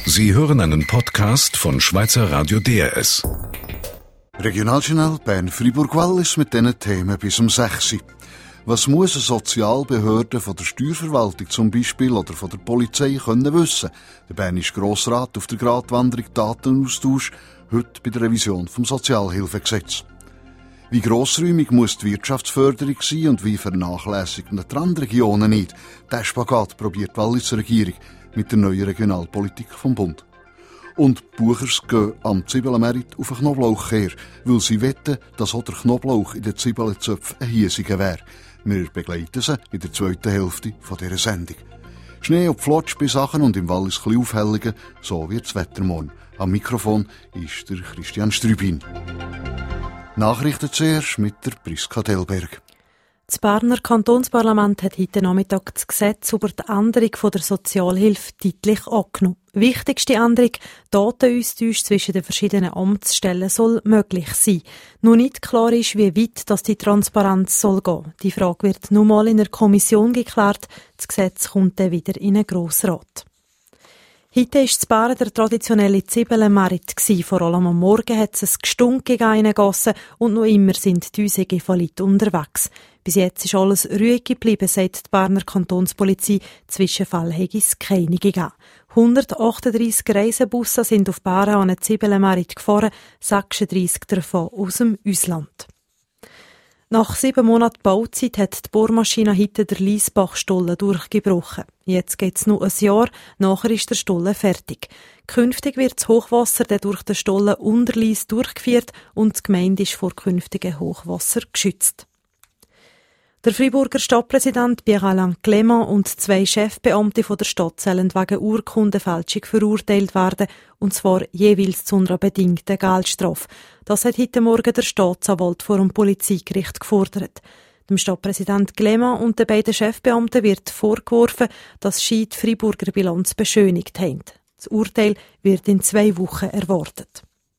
Sie hören einen Podcast von Schweizer Radio DRS. Regionaljournal Bern-Fribourg-Wallis mit diesen Themen bis um 6 Uhr. Was muss eine Sozialbehörde von der Steuerverwaltung zum Beispiel oder von der Polizei können wissen? Der Bernische Grossrat auf der Gratwanderung Datenaustausch, heute bei der Revision vom Sozialhilfegesetz. Wie grossräumig muss die Wirtschaftsförderung sein und wie vernachlässigen die Randregionen nicht? Der Spagat probiert die Walliser Regierung mit der neuen Regionalpolitik vom Bund. Und die Buchers gehen am Zwiebelmerit auf einen Knoblauch her, weil sie wetten, dass auch der Knoblauch in den Zwiebelzöpfen ein hiesiger wäre. Wir begleiten sie in der zweiten Hälfte dieser Sendung. Schnee und Flotsch bei Sachen und im Wallis ein bisschen aufhellungen, so wird das Wetter morgen. Am Mikrofon ist der Christian Strübin. Nachrichten zuerst mit der Priska Delberg. Das Berner Kantonsparlament hat heute Nachmittag das Gesetz über die Änderung der Sozialhilfe deutlich angenommen. Wichtigste Änderung: Datenaustausch zwischen den verschiedenen Amtsstellen soll möglich sein. Noch nicht klar ist, wie weit die Transparenz soll gehen. Die Frage wird nun mal in der Kommission geklärt. Das Gesetz kommt dann wieder in den Grossrat. Heute war in Bären der traditionelle Zwiebelmerit. Vor allem am Morgen hat es gestunken gegen einen Gassen und noch immer sind Tausende von Leuten unterwegs. Bis jetzt ist alles ruhig geblieben, sagt die Berner Kantonspolizei. Zwischenfall hätte es keine gegeben. 138 Reisebusse sind auf Bären an einen Zwiebelmerit gefahren, 36 davon aus dem Ausland. Nach 7 Monaten Bauzeit hat die Bohrmaschine heute der Liesbach-Stollen durchgebrochen. Jetzt geht es noch ein Jahr, nachher ist der Stollen fertig. Künftig wird das Hochwasser dann durch den Stollen unter Lies durchgeführt und die Gemeinde ist vor künftigem Hochwasser geschützt. Der Freiburger Stadtpräsident Pierre-Alain Clément und 2 Chefbeamte von der Stadt sollen wegen Urkundenfälschung verurteilt werden, und zwar jeweils zu einer bedingten Geldstrafe. Das hat heute Morgen der Staatsanwalt vor dem Polizeigericht gefordert. Dem Stadtpräsident Clément und den beiden Chefbeamten wird vorgeworfen, dass sie die Freiburger Bilanz beschönigt haben. Das Urteil wird in 2 Wochen erwartet.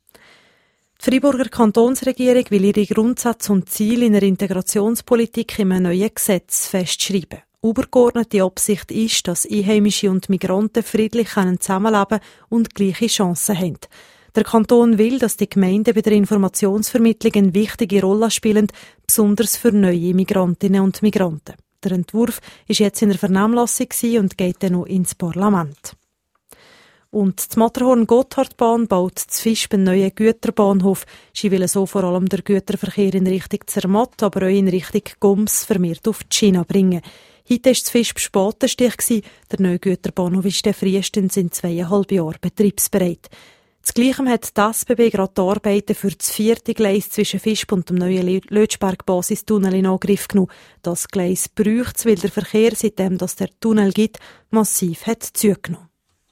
Die Freiburger Kantonsregierung will ihre Grundsätze und Ziele in der Integrationspolitik in einem neuen Gesetz festschreiben. Übergeordnete Absicht ist, dass Einheimische und Migranten friedlich zusammenleben und gleiche Chancen haben. Der Kanton will, dass die Gemeinden bei der Informationsvermittlung eine wichtige Rolle spielen, besonders für neue Migrantinnen und Migranten. Der Entwurf ist jetzt in der Vernehmlassung und geht dann noch ins Parlament. Und die Matterhorn-Gotthardbahn baut zu Visp einen neuen Güterbahnhof. Sie will so vor allem den Güterverkehr in Richtung Zermatt, aber auch in Richtung Goms vermehrt auf die Schiene bringen. Heute war zu Visp Spatenstich. Der neue Güterbahnhof ist dann frühestens in 2,5 Jahren betriebsbereit. Zugleich hat die SBB gerade die Arbeiten für das 4. Gleis zwischen Visp und dem neuen Lötschberg-Basistunnel in Angriff genommen. Das Gleis braucht es, weil der Verkehr, seitdem es der Tunnel gibt, massiv hat zugenommen.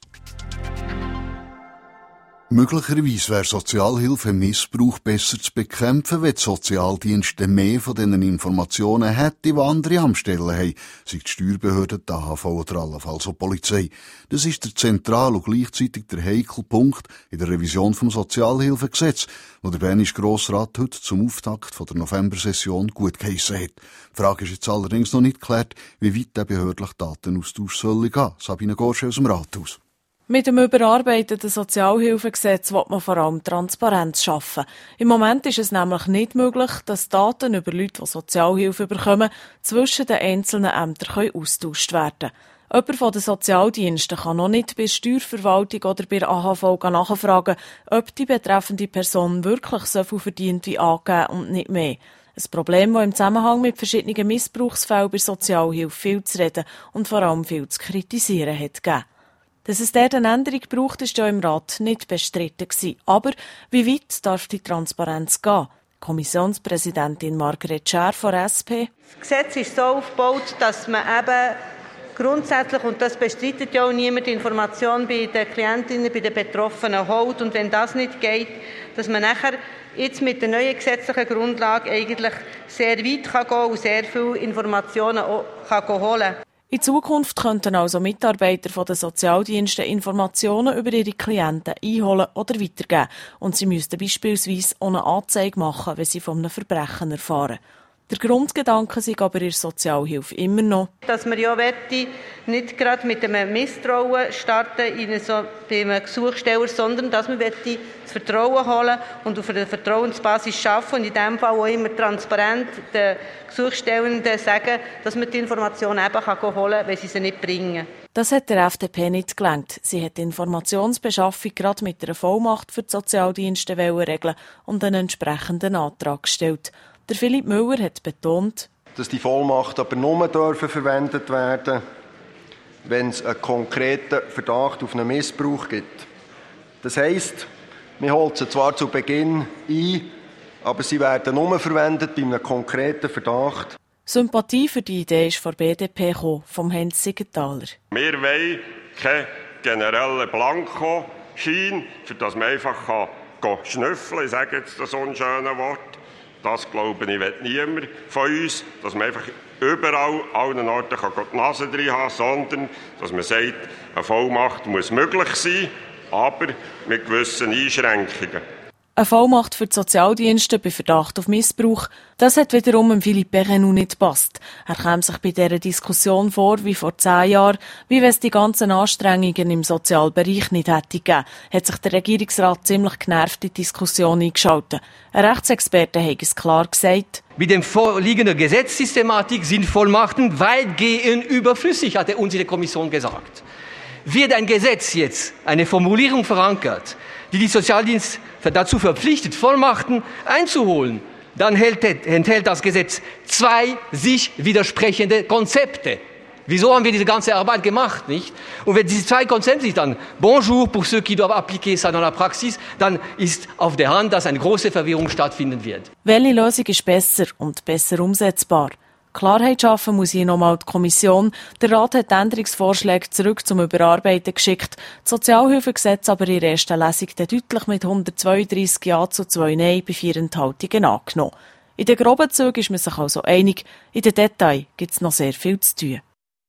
Möglicherweise wäre Sozialhilfemissbrauch besser zu bekämpfen, wenn die Sozialdienste mehr von diesen Informationen hätten, die andere Amtsstellen haben, sei die Steuerbehörde, die AHV oder allenfalls auch die Polizei. Das ist der zentrale und gleichzeitig der heikle Punkt in der Revision vom Sozialhilfegesetz, wo der Bernische Grossrat heute zum Auftakt von der Novembersession gut geheissen hat. Die Frage ist jetzt allerdings noch nicht geklärt, wie weit der behördliche Datenaustausch soll gehen. Sabine Gorsch aus dem Rathaus. Mit dem überarbeiteten Sozialhilfegesetz will man vor allem Transparenz schaffen. Im Moment ist es nämlich nicht möglich, dass Daten über Leute, die Sozialhilfe bekommen, zwischen den einzelnen Ämtern austauscht werden. Jemand von den Sozialdiensten kann noch nicht bei der Steuerverwaltung oder bei der AHV nachfragen, ob die betreffende Person wirklich so viel verdient wie angegeben und nicht mehr. Ein Problem, das im Zusammenhang mit verschiedenen Missbrauchsfällen bei Sozialhilfe viel zu reden und vor allem viel zu kritisieren hat gegeben. Dass es dort eine Änderung braucht, ist ja im Rat nicht bestritten gewesen. Aber wie weit darf die Transparenz gehen? Kommissionspräsidentin Margret Schär von SP. Das Gesetz ist so aufgebaut, dass man eben grundsätzlich, und das bestreitet ja auch niemand, die Information bei den Klientinnen, bei den Betroffenen holt. Und wenn das nicht geht, dass man nachher jetzt mit der neuen gesetzlichen Grundlage eigentlich sehr weit gehen kann und sehr viele Informationen auch holen kann. In Zukunft könnten also Mitarbeiter von den Sozialdiensten Informationen über ihre Klienten einholen oder weitergeben. Und sie müssten beispielsweise auch eine Anzeige machen, wenn sie von einem Verbrechen erfahren. Der Grundgedanke sei aber in der Sozialhilfe immer noch, dass man ja nicht gerade mit einem Misstrauen starten bei einem Gesuchsteller, sondern dass man das Vertrauen holen und auf einer Vertrauensbasis arbeiten und in diesem Fall auch immer transparent den Gesuchstellenden sagen, dass man die Informationen eben holen kann, wenn sie sie nicht bringen. Das hat der FDP nicht gelangt. Sie hat die Informationsbeschaffung gerade mit einer Vollmacht für die Sozialdienste regeln und einen entsprechenden Antrag gestellt. Der Philipp Müller hat betont, dass die Vollmacht aber nur verwendet werden, wenn es einen konkreten Verdacht auf einen Missbrauch gibt. Das heisst, man holt sie zwar zu Beginn ein, aber sie werden nur verwendet bei einem konkreten Verdacht. Sympathie für die Idee ist von der BDP gekommen, vom Heinz Siegenthaler. Wir wollen keinen generellen Blankoschein, für das man einfach schnüffeln kann. Ich sage jetzt das unschöne Wort. Das, glaube ich, will niemand von uns, dass man einfach überall, allen Orten die Nase drin haben kann, sondern dass man sagt, eine Vollmacht muss möglich sein, aber mit gewissen Einschränkungen. Eine Vollmacht für die Sozialdienste bei Verdacht auf Missbrauch, das hat wiederum Philippe Perrenou nicht gepasst. Er kam sich bei dieser Diskussion vor wie vor 10 Jahren, wie wenn es die ganzen Anstrengungen im Sozialbereich nicht hätte gegeben, hat sich der Regierungsrat ziemlich genervt in die Diskussion eingeschaltet. Ein Rechtsexperte hat es klar gesagt. Mit dem vorliegenden Gesetzessystematik sind Vollmachten weitgehend überflüssig, hat unsere Kommission gesagt. Wird ein Gesetz jetzt eine Formulierung verankert, die Sozialdienste dazu verpflichtet, Vollmachten einzuholen, dann enthält das Gesetz 2 sich widersprechende Konzepte. Wieso haben wir diese ganze Arbeit gemacht, nicht? Und wenn diese 2 Konzepte sich dann, bonjour pour ceux qui doivent appliquer ça dans la praxis, dann ist auf der Hand, dass eine große Verwirrung stattfinden wird. Welche Lösung ist besser und besser umsetzbar? Klarheit schaffen muss hier nochmal die Kommission. Der Rat hat Änderungsvorschläge zurück zum Überarbeiten geschickt. Das Sozialhilfegesetz aber in der ersten Lesung deutlich mit 132 Ja zu 2 Nein bei 4 Enthaltungen angenommen. In den groben Zügen ist man sich also einig. In den Details gibt es noch sehr viel zu tun.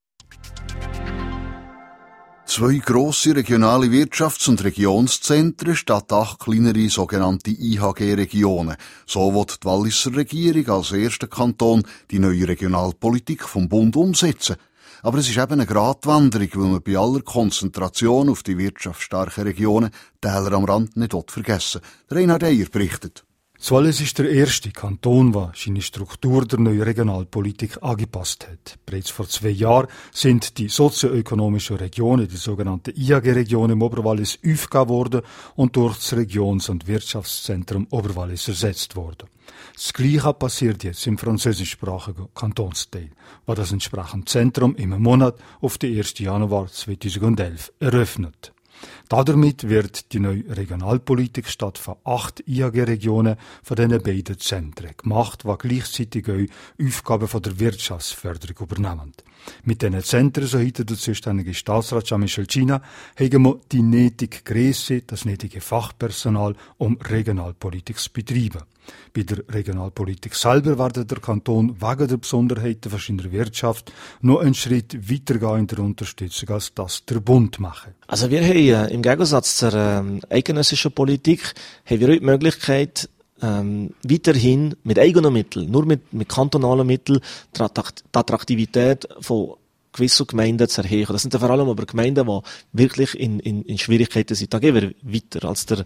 2 grosse regionale Wirtschafts- und Regionszentren statt 8 kleinere sogenannte IHG-Regionen. So will die Walliser Regierung als erster Kanton die neue Regionalpolitik vom Bund umsetzen. Aber es ist eben eine Gratwanderung, weil man bei aller Konzentration auf die wirtschaftsstarken Regionen Täler am Rand nicht vergessen will. Reinhard Eyer berichtet. Wallis ist der erste Kanton, der seine Struktur der neuen Regionalpolitik angepasst hat. Bereits vor 2 Jahren sind die sozioökonomischen Regionen, die sogenannten IHG-Regionen im Oberwallis, aufgegeben worden und durch das Regions- und Wirtschaftszentrum Oberwallis ersetzt worden. Das Gleiche passiert jetzt im französischsprachigen Kantonsteil, wo das entsprechende Zentrum im Monat auf den 1. Januar 2011 eröffnet. Damit wird die neue Regionalpolitik statt von 8 IHG-Regionen von diesen beiden Zentren gemacht, die gleichzeitig auch Aufgaben von der Wirtschaftsförderung übernehmen. Mit diesen Zentren, so heute der zuständige Staatsrat Jean-Michel China, haben wir die nötige Grösse, das nötige Fachpersonal, um Regionalpolitik zu betreiben. Bei der Regionalpolitik selber wird der Kanton wegen der Besonderheiten verschiedener Wirtschaft noch einen Schritt weitergehen in der Unterstützung, als das der Bund macht. Also wir haben im Gegensatz zur eidgenössischen Politik haben wir auch die Möglichkeit, weiterhin mit eigenen Mitteln, nur mit kantonalen Mitteln, die Attraktivität von gewissen Gemeinden zu erhöhen. Das sind vor allem aber Gemeinden, die wirklich in Schwierigkeiten sind. Da gehen wir weiter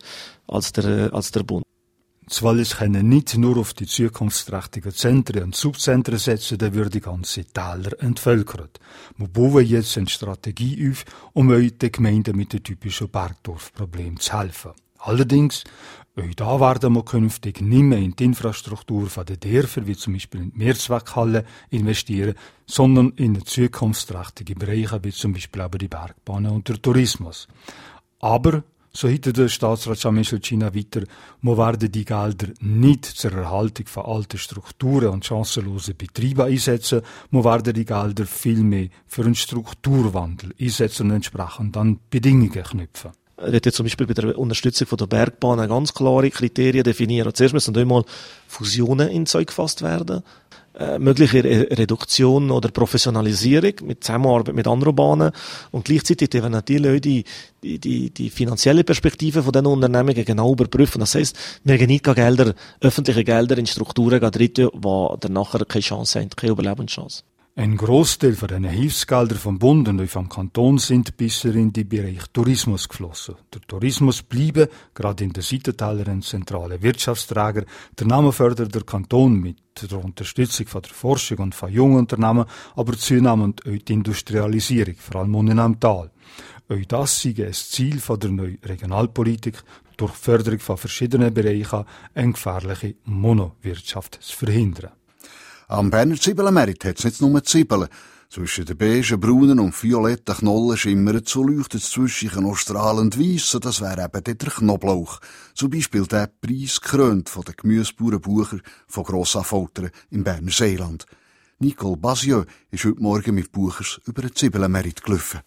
als der Bund. Das Wallis können nicht nur auf die zukunftsträchtigen Zentren und Subzentren setzen, dann würde die ganze Täler entvölkert. Wir bauen jetzt eine Strategie auf, um euch den Gemeinden mit den typischen Bergdorfproblemen zu helfen. Allerdings, auch da werden wir künftig nicht mehr in die Infrastruktur der Dörfer, wie zum Beispiel in die Mehrzweckhalle, investieren, sondern in zukunftsträchtige Bereiche, wie zum Beispiel aber die Bergbahnen und der Tourismus. Aber so heute der Staatsrat Jean-Michel China weiter, wir werden die Gelder nicht zur Erhaltung von alten Strukturen und chancenlosen Betrieben einsetzen, wir werden die Gelder vielmehr für einen Strukturwandel einsetzen und entsprechend an Bedingungen knüpfen. Er wird jetzt zum Beispiel bei der Unterstützung von der Bergbahnen ganz klare Kriterien definieren. Zuerst müssen einmal Fusionen ins Zeug gefasst werden. mögliche Reduktion oder Professionalisierung mit Zusammenarbeit mit anderen Bahnen und gleichzeitig werden natürlich die finanzielle Perspektive von diesen Unternehmungen genau überprüfen. Das heisst, wir gehen nicht öffentliche Gelder in Strukturen rein, die dann nachher keine Chance haben, keine Überlebenschance. Ein Großteil von den Hilfsgeldern vom Bund und vom Kanton sind bisher in den Bereich Tourismus geflossen. Der Tourismus bleibe, gerade in den Seitentäler, ein zentraler Wirtschaftsträger. Der Name fördert der Kanton mit der Unterstützung von der Forschung und von jungen Unternehmen, aber zunehmend auch die Industrialisierung, vor allem unten am Tal. Auch das sei ein Ziel von der neuen Regionalpolitik, durch Förderung von verschiedenen Bereichen eine gefährliche Monowirtschaft zu verhindern. Am Berner Zwiebelnmarkt hat es nicht nur Zwiebeln. Zwischen den beigen, braunen und violetten Knollen schimmert so leuchtet zwischen noch strahlend weiss, das wäre eben der Knoblauch. Zum Beispiel der preisgekrönt von den Gemüsebauern Bucher von Grossaffoltern im Berner Seeland. Nicole Basieux ist heute Morgen mit Buchers über den Zwiebelnmarkt gelaufen.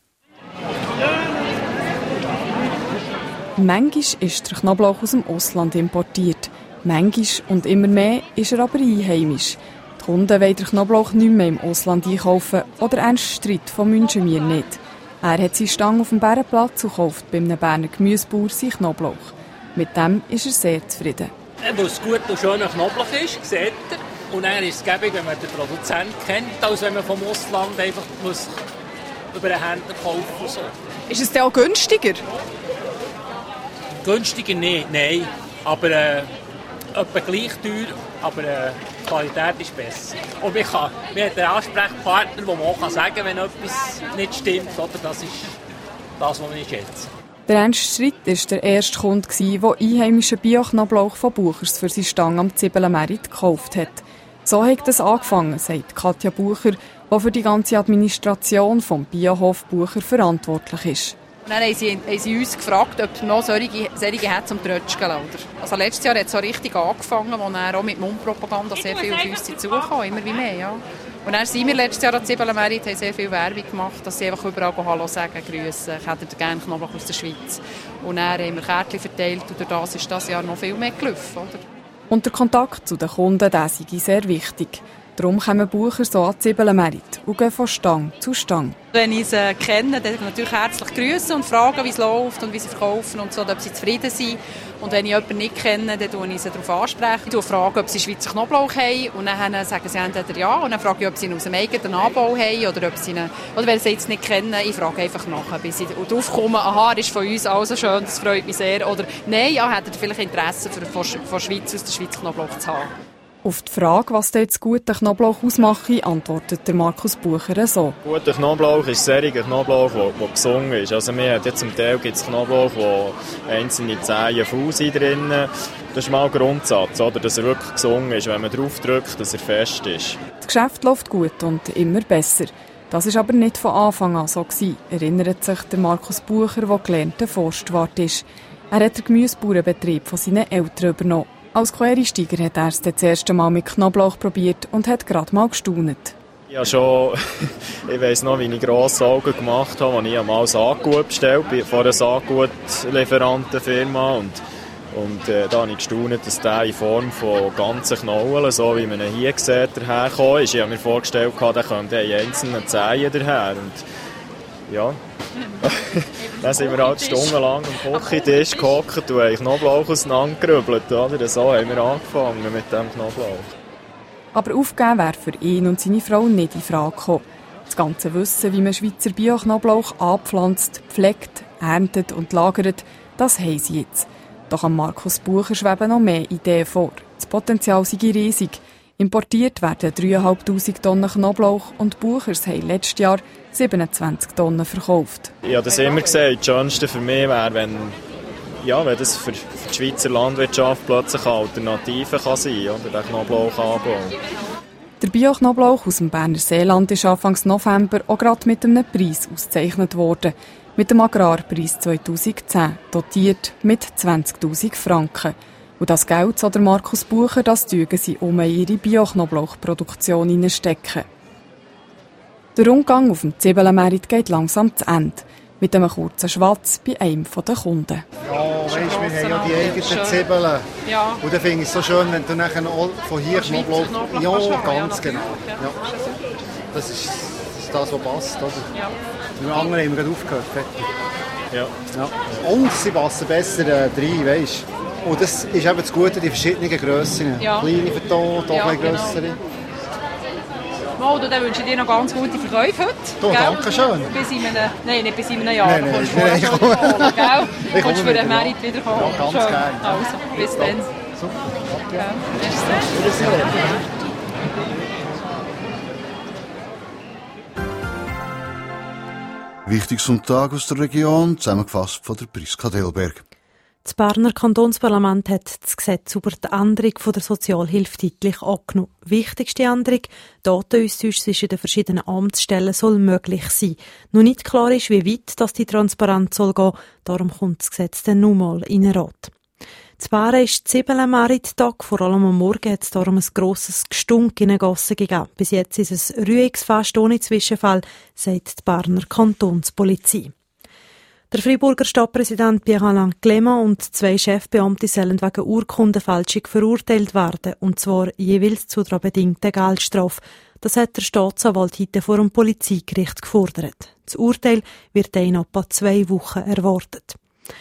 Manchmal ist der Knoblauch aus dem Ausland importiert. Manchmal und immer mehr ist er aber einheimisch. Die Kunden wollen den Knoblauch nicht mehr im Ausland einkaufen oder Ernst Stritt von Münchenmier nicht. Er hat seine Stange auf dem Bärenplatz und kauft bei einem Berner Gemüsebauer seinen Knoblauch. Mit dem ist er sehr zufrieden. Weil es gut und schöner Knoblauch ist, seht ihr. Und dann ist es gäbig, wenn man den Produzenten kennt, als wenn man vom Ausland einfach muss über einen Händler kaufen muss. So. Ist es denn auch günstiger? Günstiger nicht, nein. Aber etwa gleich teuer, aber die Qualität ist besser. Und wir haben einen Ansprechpartner, der man auch sagen kann, wenn etwas nicht stimmt. Oder? Das ist das, was ich schätze. Der Ernst Stritt war der erste Kunde, der einheimischen Bio-Knoblauch von Buchers für seine Stange am Zwiebelnmarkt gekauft hat. So hat es angefangen, sagt Katja Bucher, die für die ganze Administration vom Biohof Bucher verantwortlich ist. Und dann haben sie uns gefragt, ob es noch solche hat zum Trötschkeln. Also letztes Jahr hat es so richtig angefangen, wo dann auch mit Mundpropaganda sehr viel auf uns zugekommen, immer wie mehr. Ja. Und dann sind wir letztes Jahr an Zwiebelnmarkt, haben sehr viel Werbung gemacht, dass sie einfach überall Hallo sagen, grüßen, ich hätte gerne Knoblauch aus der Schweiz. Und dann haben wir Kärtchen verteilt und durch das ist das Jahr noch viel mehr gelaufen. Oder? Und der Kontakt zu den Kunden, der sei sehr wichtig. Darum kommen Bucher so an Zwiebelnmarkt und gehen von Stange zu Stange. Wenn ich sie kenne, dann natürlich herzlich grüßen und fragen, wie es läuft und wie sie verkaufen und so, ob sie zufrieden sind. Und wenn ich jemanden nicht kenne, dann tue ich sie darauf ansprechen. Ich frage, ob sie Schweizer Knoblauch haben und dann sagen sie entweder ja und dann frage ich, ob sie ihn aus dem eigenen Anbau haben oder ob sie ihn, oder wenn sie jetzt nicht kennen, ich frage einfach nach, bis sie darauf kommen, aha, er ist von uns, also schön, das freut mich sehr. Oder nein, ja, hat er vielleicht Interesse, von Schweiz aus der Schweiz Knoblauch zu haben. Auf die Frage, was jetzt guten Knoblauch ausmache, antwortet der Markus Bucher so. Guter Knoblauch ist seriger Knoblauch, der gesungen ist. Also wir haben jetzt zum Teil gibt's Knoblauch, wo einzelne Zehen faul sind drin. Das ist mal ein Grundsatz, oder? Dass er wirklich gesungen ist, wenn man drauf drückt, dass er fest ist. Das Geschäft läuft gut und immer besser. Das war aber nicht von Anfang an so gewesen, erinnert sich der Markus Bucher, der gelernter Forstwart ist. Er hat den Gemüsebauernbetrieb von seinen Eltern übernommen. Als Quereinsteiger hat er es das erste Mal mit Knoblauch probiert und hat gerade mal gestaunet. Ja, schon, ich weiss noch, wie ich grosse Augen gemacht habe, als ich einmal Saatgut bestellt habe, von einer Saatgutlieferantenfirma. Und da habe ich gestaunt, dass der in Form von ganzen Knollen, so wie man ihn hier sieht, dahergekommen ist. Ich habe mir vorgestellt, der könnte in einzelnen Zehen daher. Und ja, dann sind wir halt stundenlang am Küchentisch gehockt und haben Knoblauch auseinandergerübelt. Oder? So haben wir angefangen mit dem Knoblauch. Aber aufgeben wäre für ihn und seine Frau nicht in Frage gekommen. Das ganze Wissen, wie man Schweizer Bio-Knoblauch anpflanzt, pflegt, erntet und lagert, das haben sie jetzt. Doch am Markus Bucher schweben noch mehr Ideen vor. Das Potenzial sei riesig. Importiert werden 3'500 Tonnen Knoblauch und Buchers haben letztes Jahr 27 Tonnen verkauft. Ich habe das immer gesagt, das Schönste für mich wäre, wenn das für die Schweizer Landwirtschaft plötzlich eine Alternative kann sein kann, oder der Knoblauchanbau. Der Bio-Knoblauch aus dem Berner Seeland ist Anfang November auch gerade mit einem Preis ausgezeichnet worden. Mit dem Agrarpreis 2010, dotiert mit 20'000 Franken. Und das Geld, so der Markus Bucher, das tügen sie in ihre Bio-Knoblauchproduktion hineinstecken. Der Rundgang auf dem Zwiebelnmarkt geht langsam zu Ende. Mit einem kurzen Schwatz bei einem der Kunden. Ja, weisst, haben ja die eigenen Zwiebeln. Ja. Und dann finde ich es so schön, wenn du nachher von hier Knoblauch... Ja, ganz genau. Ja. Das ist das, was passt, oder? Ja. Die anderen haben wir gerade aufgehört. Ja. Und sie passen besser rein, weißt du. Und das ist eben das Gute, die verschiedenen Grössen. Ja. Kleine für hier, hier ein bisschen grössere. Mal, dann wünsche ich dir noch ganz gute Verkäufe heute. Du, danke schön. Nicht bis in einem Jahr. Nein, kommst du gell? Kommst du für den Merit wiederkommen. Ja, ganz gerne. Also, bis dann. Super. Ja. Wichtig zum Tag aus der Region, zusammengefasst von der Priska Delberg. Das Berner Kantonsparlament hat das Gesetz über die Änderung der Sozialhilfe deutlich angenommen. Wichtigste Änderung, Datenaustausch zwischen den verschiedenen Amtsstellen soll möglich sein. Noch nicht klar ist, wie weit das die Transparenz soll gehen, darum kommt das Gesetz dann nun mal in den Rat. Zu Bären ist Zwiebeln-Merit-Tag, vor allem am Morgen hat es darum ein grosses Gestunk in den Gassen gegeben. Bis jetzt ist es ein Rühungsfest ohne Zwischenfall, sagt die Berner Kantonspolizei. Der Freiburger Stadtpräsident Pierre-Alain Clément und 2 Chefbeamte sollen wegen Urkundenfälschung verurteilt werden, und zwar jeweils zu einer bedingten Geldstrafe. Das hat der Staatsanwalt heute vor dem Polizeigericht gefordert. Das Urteil wird in etwa 2 Wochen erwartet.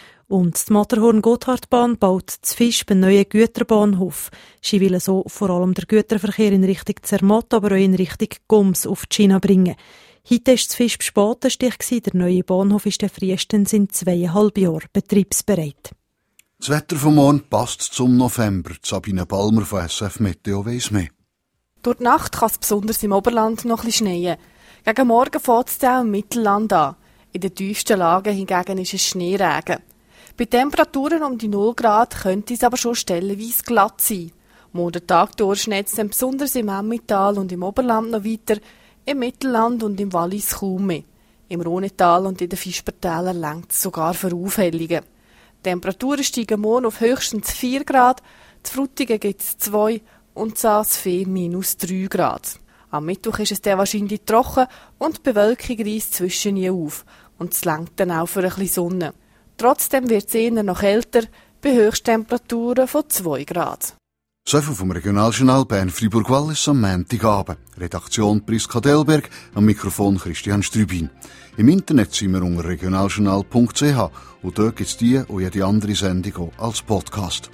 Und die Matterhorn-Gotthardbahn baut zu Fisch einen neuen Güterbahnhof. Sie will so vor allem den Güterverkehr in Richtung Zermatt, aber auch in Richtung Goms auf die Schiene bringen. Heute war das Fisch Spatenstich. Der neue Bahnhof ist frühestens in 2,5 Jahren betriebsbereit. Das Wetter vom Morgen passt zum November. Sabine Balmer von SF Meteo weiss mehr. Durch die Nacht kann es besonders im Oberland noch ein bisschen schneien. Gegen Morgen fängt es auch im Mittelland an. In den tiefsten Lagen hingegen ist es Schneeregen. Bei Temperaturen um die 0 Grad könnte es aber schon stellenweise glatt sein. Morgen Tag durchschneit es dann besonders im Emmental und im Oberland noch weiter, im Mittelland und im Wallis kaum mehr. Im Rhonetal und in den Fischbertälern reicht es sogar für Aufhellungen. Die Temperaturen steigen morgen auf höchstens 4 Grad, zu Frutigen gibt es 2 und Saas-Fee -3 Grad. Am Mittwoch ist es dann wahrscheinlich trocken und die Bewölkung reisst zwischen ihnen auf. Und es reicht dann auch für ein bisschen Sonne. Trotzdem wird es eher noch kälter, bei Höchsttemperaturen von 2 Grad. So viel vom Regionaljournal Bern-Fribourg-Wallis am Montagabend. Redaktion Priska Delberg, am Mikrofon Christian Strübin. Im Internet sind wir unter regionaljournal.ch und dort gibt es die und jede andere Sendung auch als Podcast.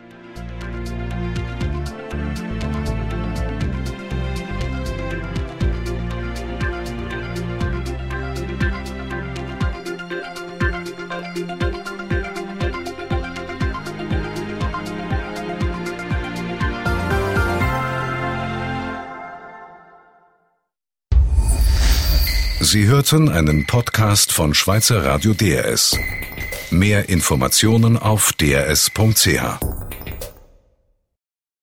Sie hörten einen Podcast von Schweizer Radio DRS. Mehr Informationen auf drs.ch.